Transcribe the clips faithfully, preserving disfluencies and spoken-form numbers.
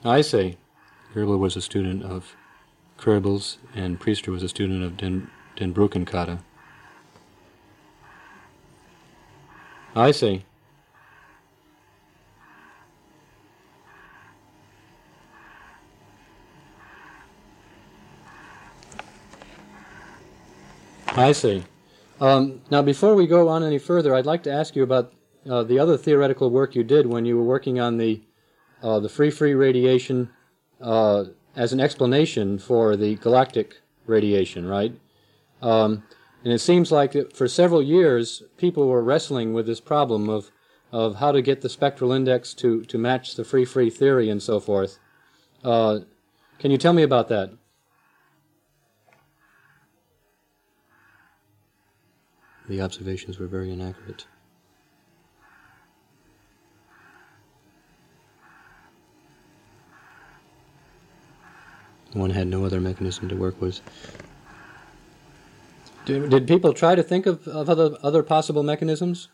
I see. Goebbels was a student of Goebbels, and Priester was a student of Den, Den Broekenkade. I see. I see. Um, now, before we go on any further, I'd like to ask you about uh, the other theoretical work you did when you were working on the uh, the free-free radiation uh, as an explanation for the galactic radiation, right? Um, and it seems like that for several years, people were wrestling with this problem of of how to get the spectral index to, to match the free-free theory and so forth. Uh, can you tell me about that? The observations were very inaccurate. One had no other mechanism to work with. Did, did people try to think of, of other, other possible mechanisms?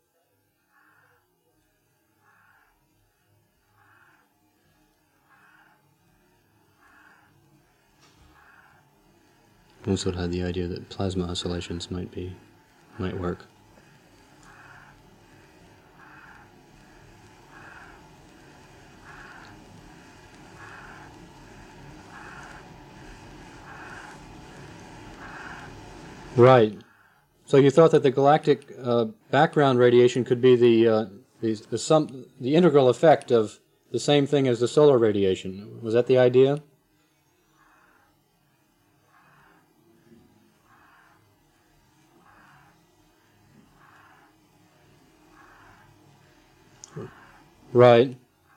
Also had the idea that plasma oscillations might be, might work. Right. So you thought that the galactic uh, background radiation could be the uh, the the, sum, the integral effect of the same thing as the solar radiation. Was that the idea? Right.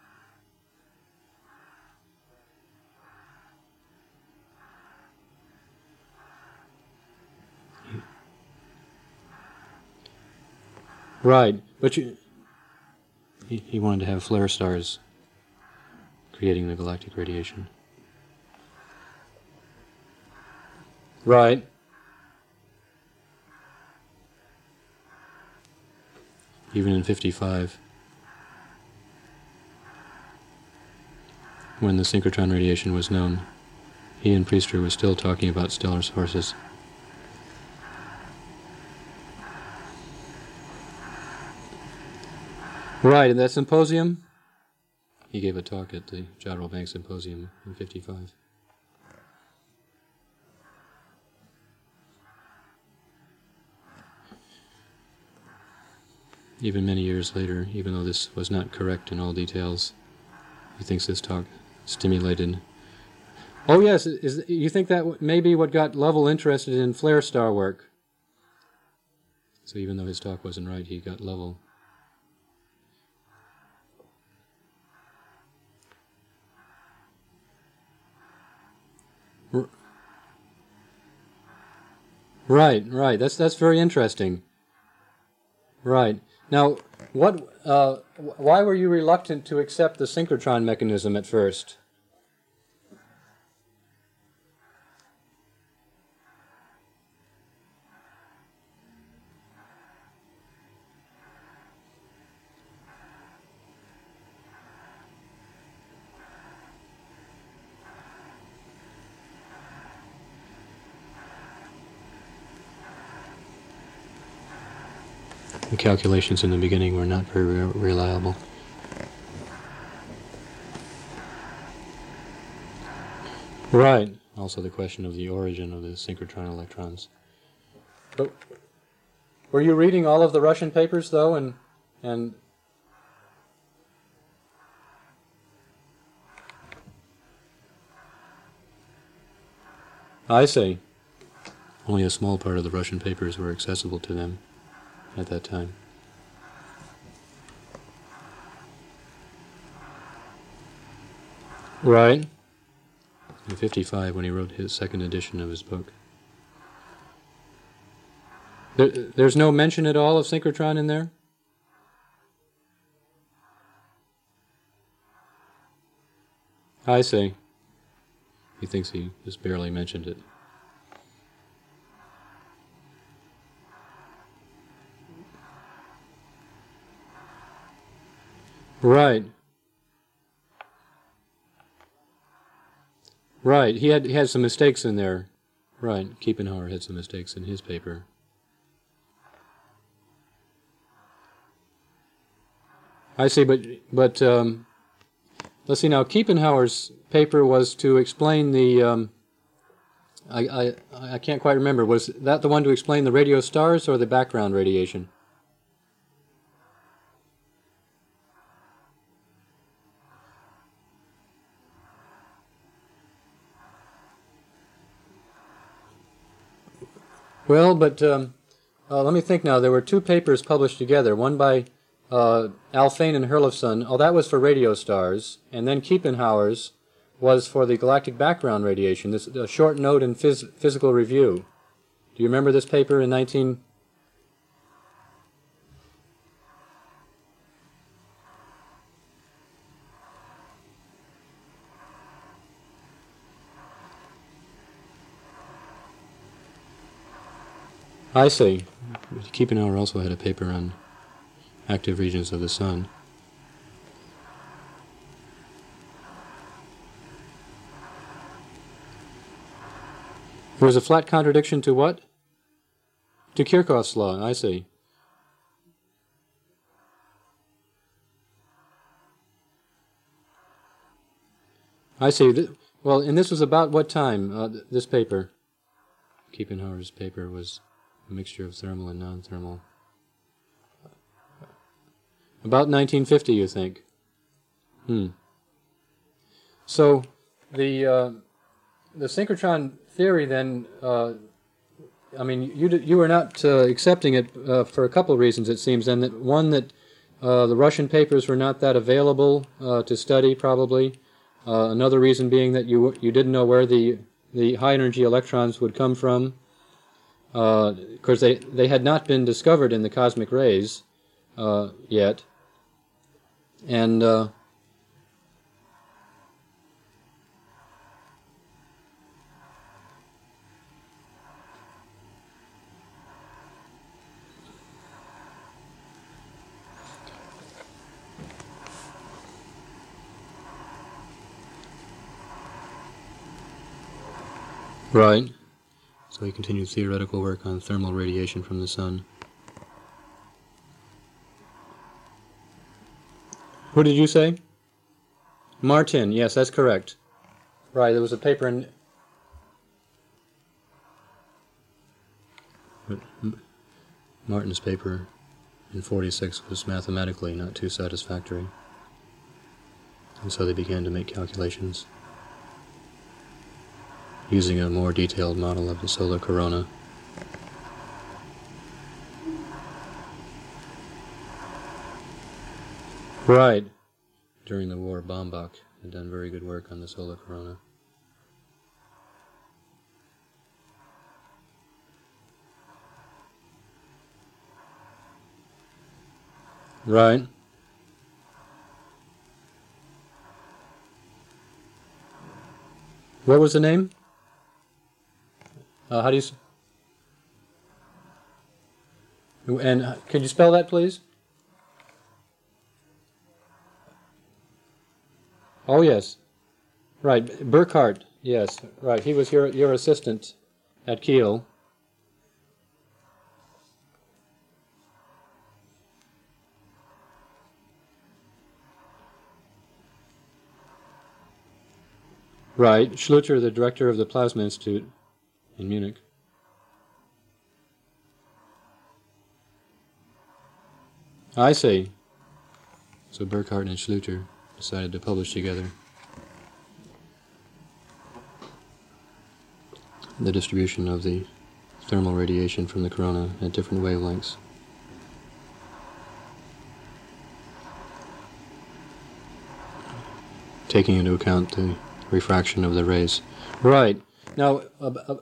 Right. But you, he, he wanted to have flare stars creating the galactic radiation. Right. Even in fifty-five, when the synchrotron radiation was known, he and Priester were still talking about stellar sources. Right, at that symposium? He gave a talk at the Jodrell Bank Symposium in fifty-five. Even many years later, even though this was not correct in all details, he thinks this talk stimulated. Oh yes, is, you think that may be what got Lovell interested in flare star work? So even though his talk wasn't right, he got Lovell. R- right, right. That's that's very interesting. Right. Now, what? Uh, why were you reluctant to accept the synchrotron mechanism at first? The calculations in the beginning were not very re- reliable. Right. Also the question of the origin of the synchrotron electrons. But were you reading all of the Russian papers, though, and and I see. Only a small part of the Russian papers were accessible to them at that time. Right. In fifty-five, when he wrote his second edition of his book. There, there's no mention at all of synchrotron in there? I see. He thinks he just barely mentioned it. Right. Right. He had he had some mistakes in there. Right. Kiepenhauer had some mistakes in his paper. I see, but but um, let's see now. Kiepenhauer's paper was to explain the. Um, I, I I can't quite remember. Was that the one to explain the radio stars or the background radiation? Well, but um, uh, let me think now. There were two papers published together. One by uh, Alfvén and Herlufsson. Oh, that was for radio stars, and then Kiepenhauer's was for the galactic background radiation. This a short note in phys physical review. Do you remember this paper in nineteen? I see. Kiepenhauer also had a paper on active regions of the sun. There was a flat contradiction to what? To Kirchhoff's law, I see. I see. Well, and this was about what time, uh, this paper? Kiepenhauer's paper was a mixture of thermal and non-thermal. About nineteen fifty, you think? Hmm. So, the uh, the synchrotron theory then, uh, I mean, you you were not uh, accepting it uh, for a couple of reasons, it seems. And that one, that uh, the Russian papers were not that available uh, to study, probably. Uh, another reason being that you you didn't know where the the high energy electrons would come from. Uh, of course, they they had not been discovered in the cosmic rays uh, yet, and. Uh, Right. So he continued theoretical work on thermal radiation from the sun. Who did you say? Martin. Yes, that's correct. Right. There was a paper in. Martin's paper in forty-six was mathematically not too satisfactory, and so they began to make calculations using a more detailed model of the solar corona. Right. During the war, Baumbach had done very good work on the solar corona. Right. What was the name? Uh, how do you... S and uh, could you spell that, please? Oh, yes. Right. Burkhardt. Yes. Right. He was your, your assistant at Kiel. Right. Schluter, the director of the Plasma Institute in Munich. I see. So Burkhardt and Schluter decided to publish together the distribution of the thermal radiation from the corona at different wavelengths. Taking into account the refraction of the rays. Right. Now, uh, uh,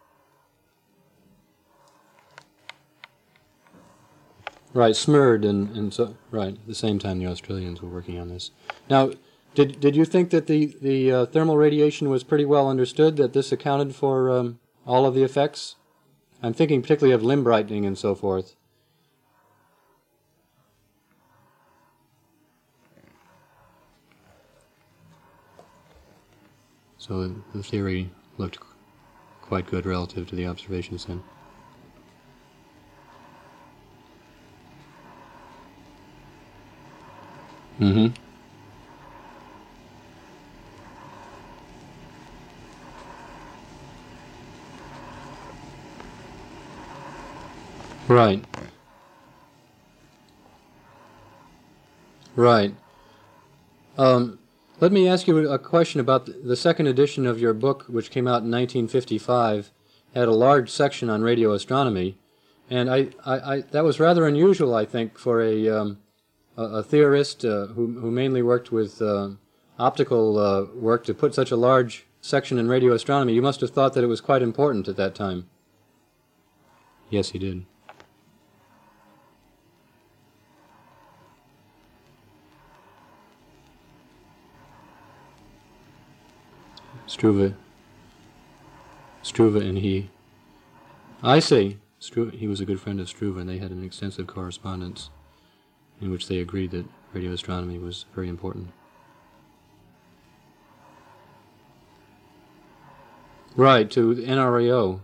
right, Smerd and, and so, right, at the same time the Australians were working on this. Now, did did you think that the, the uh, thermal radiation was pretty well understood, that this accounted for um, all of the effects? I'm thinking particularly of limb brightening and so forth. So the theory looked quite good relative to the observations then. Mm-hmm. Right. Right. Um, let me ask you a question about the second edition of your book, which came out in nineteen fifty-five, had a large section on radio astronomy, and I, I, I that was rather unusual, I think, for a um, a, a theorist uh, who who mainly worked with uh, optical uh, work to put such a large section in radio astronomy. You must have thought that it was quite important at that time. Yes, he did. Struve. Struve and he. I see. Struve, he was a good friend of Struve, and they had an extensive correspondence in which they agreed that radio astronomy was very important. Right, to N R A O.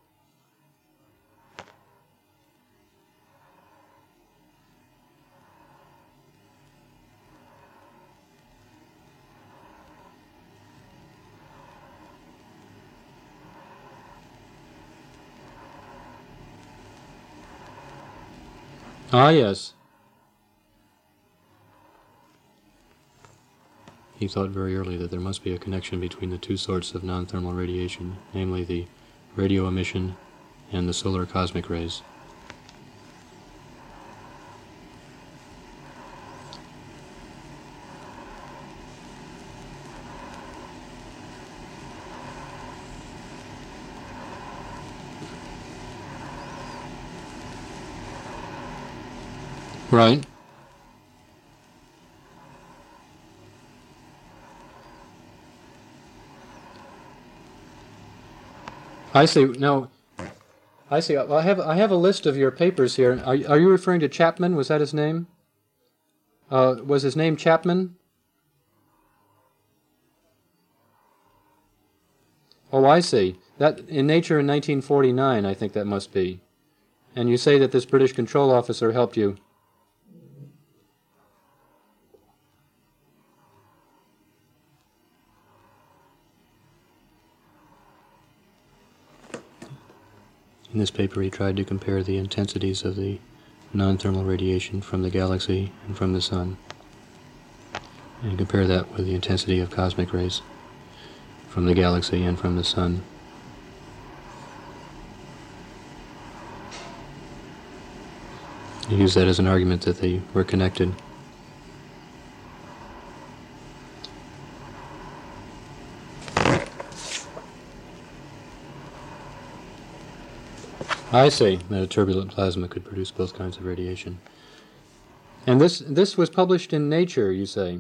Ah, yes. He thought very early that there must be a connection between the two sorts of non-thermal radiation, namely the radio emission and the solar cosmic rays. Right. I see. Now, I see. Well, I have I have a list of your papers here. Are are you referring to Chapman? Was that his name? Uh, was his name Chapman? Oh, I see. That in Nature in nineteen forty-nine, I think that must be. And you say that this British control officer helped you. In this paper, he tried to compare the intensities of the non-thermal radiation from the galaxy and from the sun, and compare that with the intensity of cosmic rays from the galaxy and from the sun. He used that as an argument that they were connected. I see that a turbulent plasma could produce both kinds of radiation. And this this was published in Nature, you say?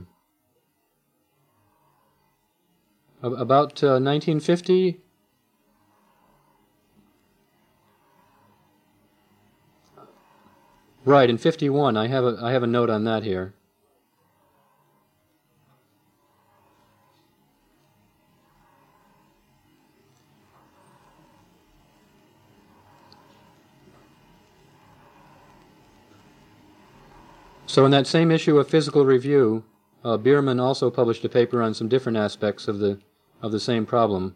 About uh, nineteen fifty? Right, in fifty-one. I have a I have a note on that here. So in that same issue of Physical Review, uh, Biermann also published a paper on some different aspects of the of the same problem.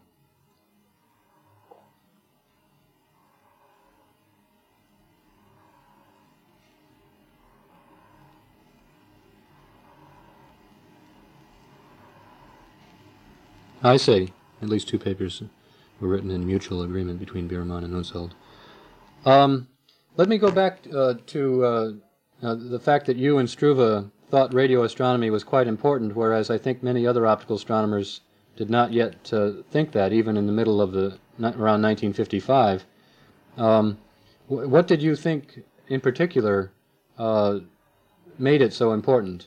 I see. At least two papers were written in mutual agreement between Biermann and Unseld. Um, let me go back uh, to uh, uh, the fact that you and Struve thought radio astronomy was quite important, whereas I think many other optical astronomers did not yet uh, think that, even in the middle of the around nineteen fifty-five. Um, what did you think, in particular, uh, made it so important?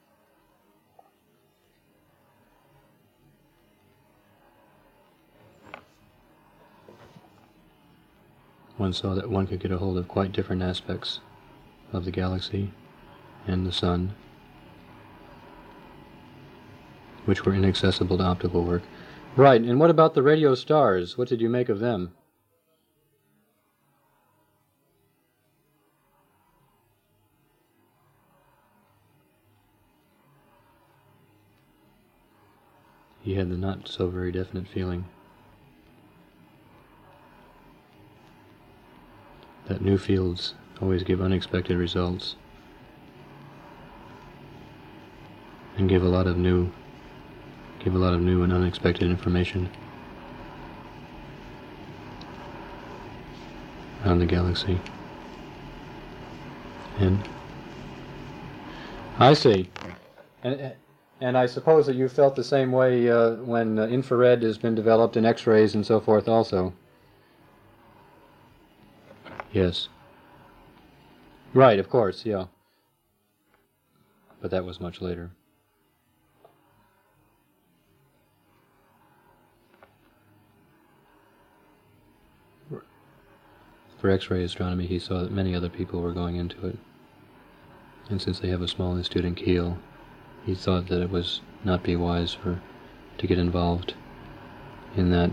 One saw that one could get a hold of quite different aspects of the galaxy and the sun, which were inaccessible to optical work. Right, and what about the radio stars? What did you make of them? He had the not so very definite feeling that new fields always give unexpected results and give a lot of new give a lot of new and unexpected information on the galaxy. And I see. And and I suppose that you felt the same way uh, when uh, infrared has been developed and X-rays and so forth also. Yes. Right, of course, yeah. But that was much later. For X-ray astronomy, he saw that many other people were going into it. And since they have a small institute in Kiel, he thought that it was not be wise for to get involved in that.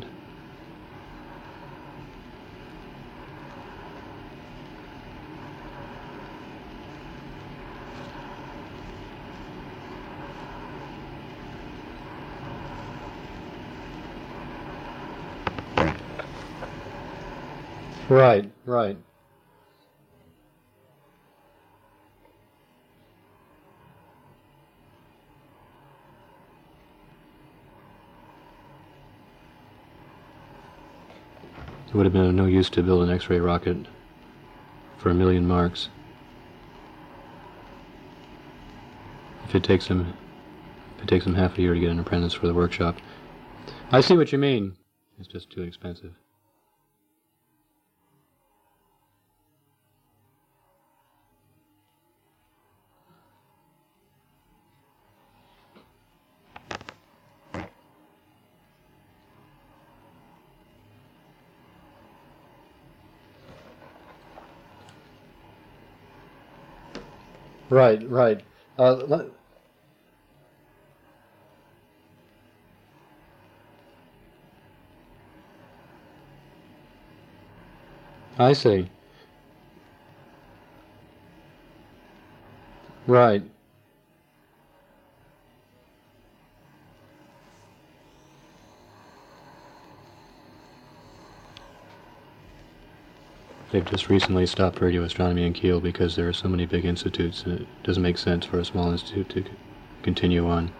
Right, right. It would have been of no use to build an X-ray rocket for a million marks. If it takes him, if it takes him half a year to get an apprentice for the workshop. I see what you mean. It's just too expensive. Right, right. Uh, let, I see. Right. They've just recently stopped radio astronomy in Kiel because there are so many big institutes, and it doesn't make sense for a small institute to continue on.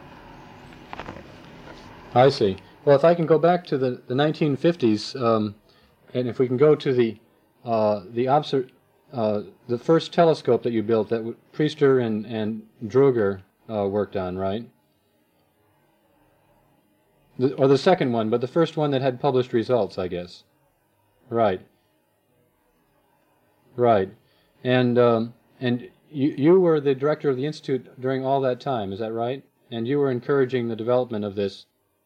I see. Well, if I can go back to the, the nineteen fifties, um, and if we can go to the uh, the obser uh, the first telescope that you built that Priester and and Druger uh, worked on, right? The, or the second one, but the first one that had published results, I guess. Right. Right, and um, and you you were the director of the institute during all that time, is that right? And you were encouraging the development of this.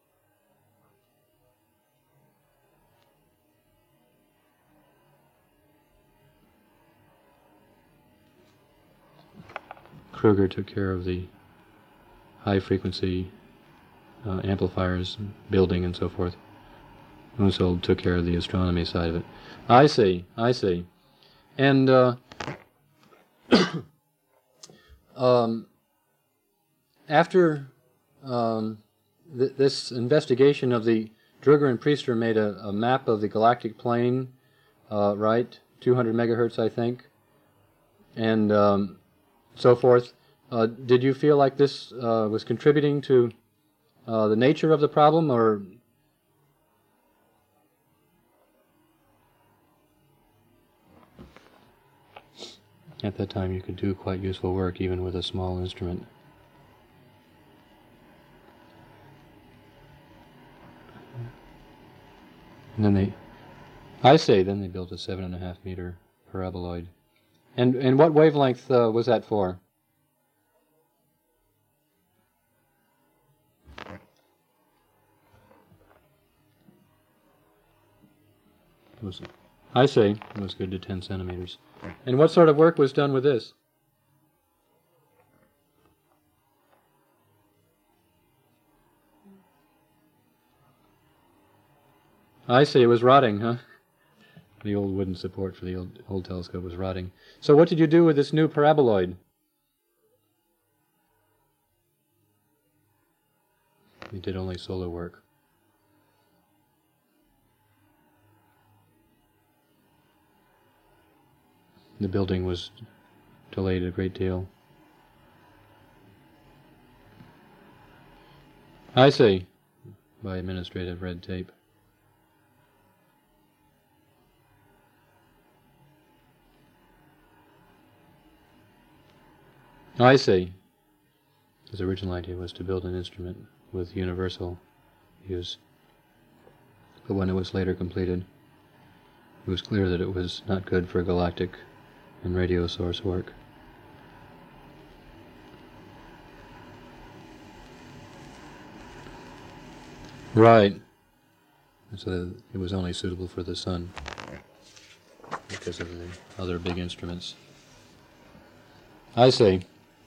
Kruger took care of the high frequency uh, amplifiers, building, and so forth. Unsold took care of the astronomy side of it. I see, I see. And uh, um, after um, th this investigation of the Druger and Priester made a, a map of the galactic plane, uh, right, two hundred megahertz, I think, and um, so forth. Uh, did you feel like this uh, was contributing to uh, the nature of the problem, or? At that time you could do quite useful work even with a small instrument. And then they, I say, then they built a seven and a half meter paraboloid. And and what wavelength uh, was that for? It was, I say, it was good to ten centimeters. And what sort of work was done with this? I see, it was rotting, huh? The old wooden support for the old, old telescope was rotting. So what did you do with this new paraboloid? You did only solar work. The building was delayed a great deal. I see, by administrative red tape. I see. His original idea was to build an instrument with universal use. But when it was later completed, it was clear that it was not good for galactic and radio source work. Right. So it was only suitable for the sun because of the other big instruments. I see.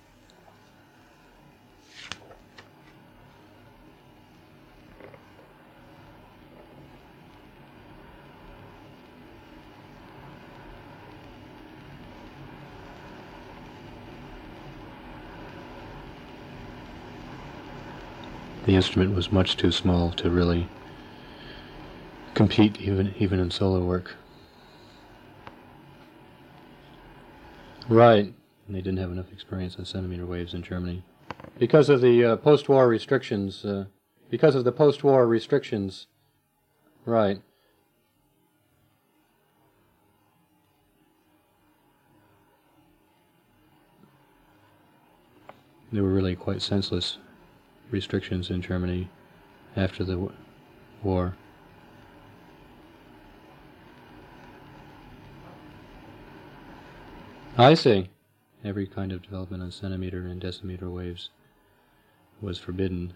The instrument was much too small to really compete even even in solar work. Right. And they didn't have enough experience in centimeter waves in Germany. Because of the uh, post-war restrictions. Uh, because of the post-war restrictions. Right. They were really quite senseless restrictions in Germany after the w war. I see. Every kind of development on centimeter and decimeter waves was forbidden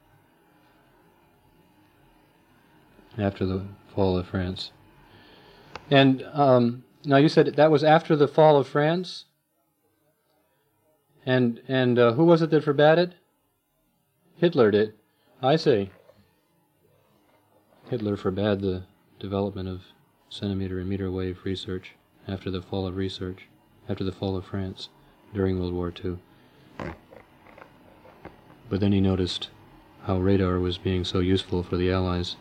after the fall of France. And um, now you said that was after the fall of France? And, and uh, who was it that forbade it? Hitler did. I see. Hitler forbade the development of centimeter and meter wave research after the fall of research, after the fall of France during World War Two. But then he noticed how radar was being so useful for the Allies.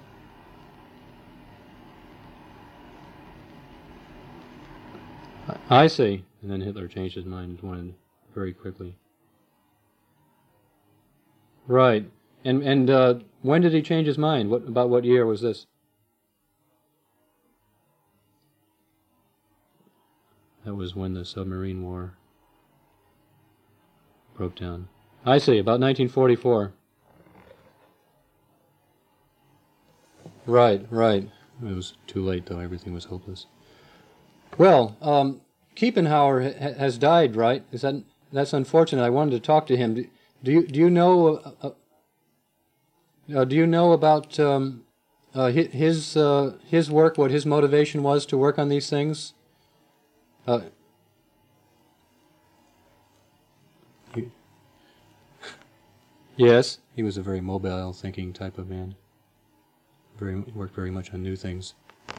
I see. And then Hitler changed his mind and wanted very quickly. Right. And and uh, when did he change his mind? What about what year was this? That was when the submarine war broke down. I see, about nineteen forty-four. Right, right. It was too late, though. Everything was hopeless. Well, um, Kiepenhauer ha has died, right? Is that that's unfortunate? I wanted to talk to him. Do, do you do you know uh, uh, do you know about um, uh, his uh, his work? What his motivation was to work on these things? Uh, he, yes, he was a very mobile, thinking type of man. Very worked very much on new things.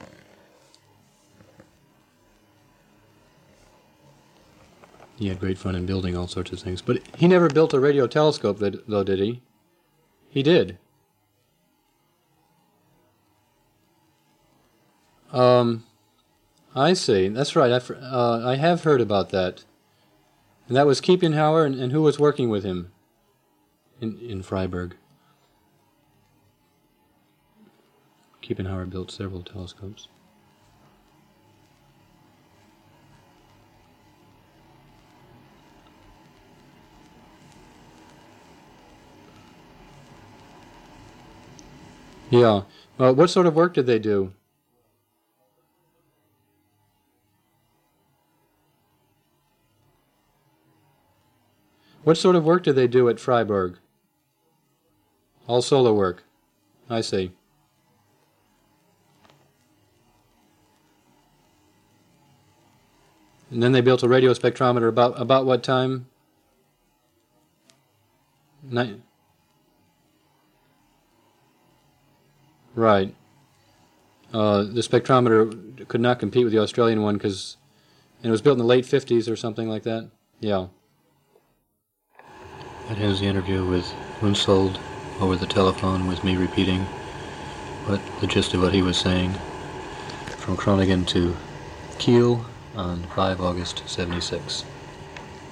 He had great fun in building all sorts of things. But he never built a radio telescope, though, did he? He did. Um, I see. That's right. I, uh, I have heard about that. And that was Kiepenhauer, and, and who was working with him in, in Freiburg? Kiepenhauer built several telescopes. Yeah. Well, what sort of work did they do? What sort of work did they do at Freiburg? All solar work. I see. And then they built a radio spectrometer about about what time? Nine. Right. uh, the spectrometer could not compete with the Australian one because it was built in the late fifties or something like that. Yeah. That ends the interview with Unsold over the telephone with me repeating what the gist of what he was saying from Groningen to Kiel on five August seventy-six.